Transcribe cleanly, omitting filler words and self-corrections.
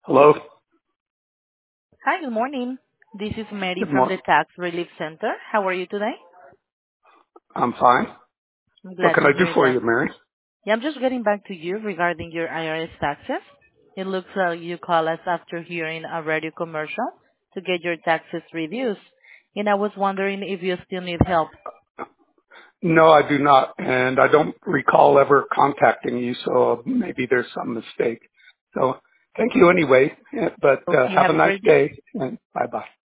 Hello. Hi, good morning. This is Mary Good from morning. the Tax Relief Center. How are you today? I'm fine. I'm What glad can to I do hear for that. you, Mary? Yeah, I'm just getting back to you regarding your IRS taxes. It looks like you call us after hearing a radio commercial to get your taxes reduced. And I was wondering if you still need help. No, I do not, and I don't recall ever contacting you, so maybe there's some mistake. So thank you anyway, but So you have a have a nice great day. day, and bye-bye.